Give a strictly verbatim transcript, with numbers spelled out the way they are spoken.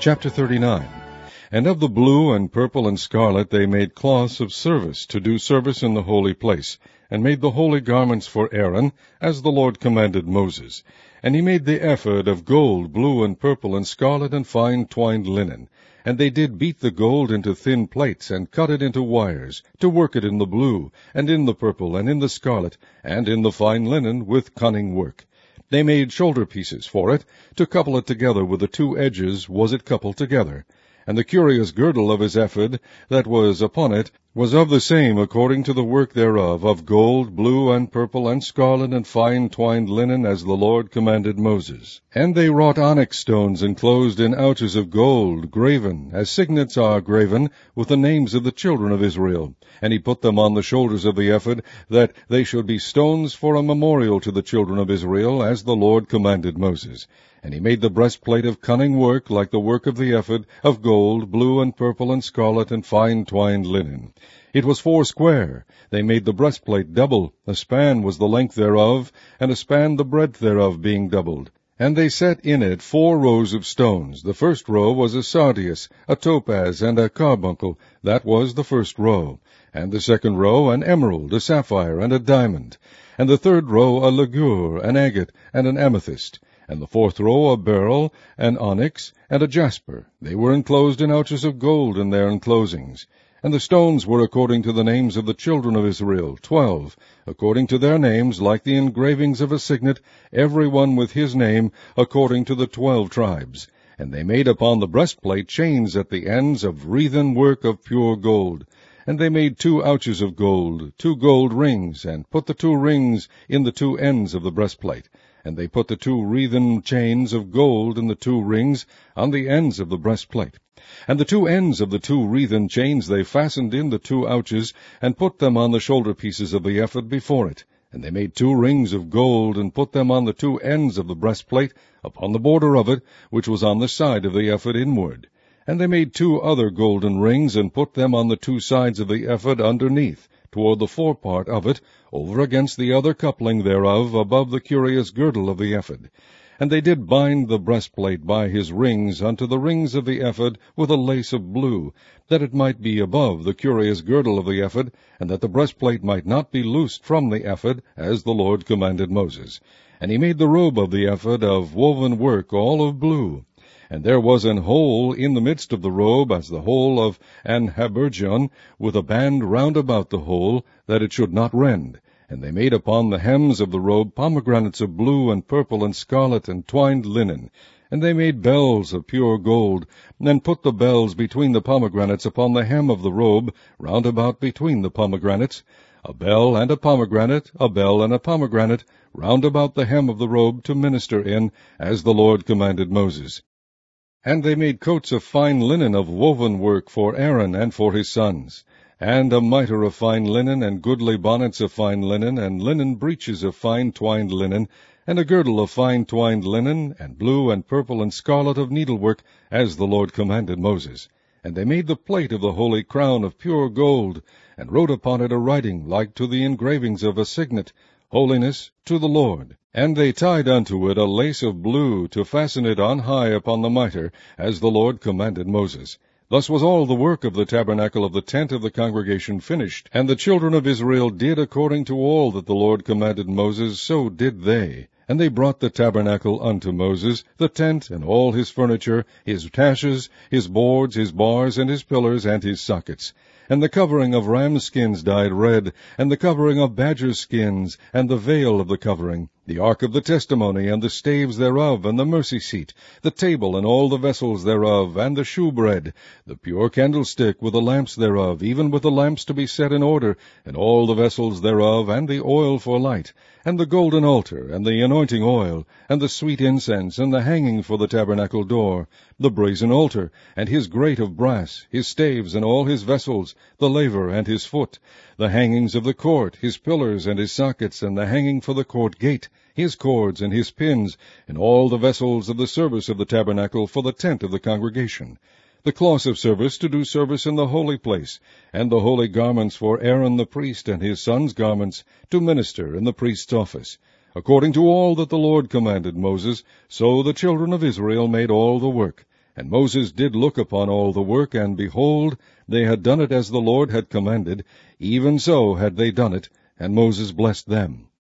Chapter thirty-nine. And of the blue and purple and scarlet they made cloths of service, to do service in the holy place, and made the holy garments for Aaron, as the Lord commanded Moses. And he made the ephod of gold, blue and purple and scarlet and fine twined linen. And they did beat the gold into thin plates, and cut it into wires, to work it in the blue, and in the purple, and in the scarlet, and in the fine linen, with cunning work. They made shoulder pieces for it, to couple it together with the two edges was it coupled together. And the curious girdle of his ephod that was upon it was of the same according to the work thereof, of gold, blue, and purple, and scarlet, and fine twined linen, as the Lord commanded Moses. And they wrought onyx stones enclosed in ouches of gold, graven, as signets are graven, with the names of the children of Israel. And he put them on the shoulders of the ephod, that they should be stones for a memorial to the children of Israel, as the Lord commanded Moses. And he made the breastplate of cunning work, like the work of the ephod, of gold, blue, and purple, and scarlet, and fine twined linen. It was foursquare. They made the breastplate double. A span was the length thereof, and a span the breadth thereof, being doubled. And they set in it four rows of stones. The first row was a sardius, a topaz, and a carbuncle. That was the first row. And the second row an emerald, a sapphire, and a diamond. And the third row a ligure, an agate, and an amethyst. And the fourth row a beryl, an onyx, and a jasper. They were enclosed in ouches of gold in their enclosings. And the stones were according to the names of the children of Israel, twelve, according to their names, like the engravings of a signet, every one with his name, according to the twelve tribes. And they made upon the breastplate chains at the ends of wreathen work of pure gold. And they made two ouches of gold, two gold rings, and put the two rings in the two ends of the breastplate. And they put the two wreathen chains of gold in the two rings on the ends of the breastplate. And the two ends of the two wreathen chains they fastened in the two ouches, and put them on the shoulder pieces of the ephod before it. And they made two rings of gold, and put them on the two ends of the breastplate, upon the border of it, which was on the side of the ephod inward. And they made two other golden rings, and put them on the two sides of the ephod underneath, toward the forepart of it, over against the other coupling thereof, above the curious girdle of the ephod. And they did bind the breastplate by his rings unto the rings of the ephod with a lace of blue, that it might be above the curious girdle of the ephod, and that the breastplate might not be loosed from the ephod, as the Lord commanded Moses. And he made the robe of the ephod of woven work, all of blue. And there was an hole in the midst of the robe, as the hole of an habergeon, with a band round about the hole, that it should not rend. And they made upon the hems of the robe pomegranates of blue and purple and scarlet and twined linen. And they made bells of pure gold, and put the bells between the pomegranates upon the hem of the robe, round about between the pomegranates. A bell and a pomegranate, a bell and a pomegranate, round about the hem of the robe, to minister in, as the Lord commanded Moses. And they made coats of fine linen of woven work for Aaron and for his sons, and a mitre of fine linen, and goodly bonnets of fine linen, and linen breeches of fine twined linen, and a girdle of fine twined linen, and blue and purple and scarlet of needlework, as the Lord commanded Moses. And they made the plate of the holy crown of pure gold, and wrote upon it a writing like to the engravings of a signet, Holiness to the Lord. And they tied unto it a lace of blue, to fasten it on high upon the mitre, as the Lord commanded Moses. Thus was all the work of the tabernacle of the tent of the congregation finished. And the children of Israel did according to all that the Lord commanded Moses, so did they. And they brought the tabernacle unto Moses, the tent, and all his furniture, his taches, his boards, his bars, and his pillars, and his sockets. And the covering of ram skins dyed red, and the covering of badger skins, and the veil of the covering, the ark of the testimony, and the staves thereof, and the mercy seat, the table, and all the vessels thereof, and the shewbread, the pure candlestick with the lamps thereof, even with the lamps to be set in order, and all the vessels thereof, and the oil for light, and the golden altar, and the anointing oil, and the sweet incense, and the hanging for the tabernacle door, the brazen altar, and his grate of brass, his staves, and all his vessels, the laver and his foot, the hangings of the court, his pillars and his sockets, and the hanging for the court gate, his cords and his pins, and all the vessels of the service of the tabernacle for the tent of the congregation, the cloths of service to do service in the holy place, and the holy garments for Aaron the priest and his sons' garments to minister in the priest's office. According to all that the Lord commanded Moses, so the children of Israel made all the work. And Moses did look upon all the work, and behold, they had done it as the Lord had commanded, even so had they done it, and Moses blessed them.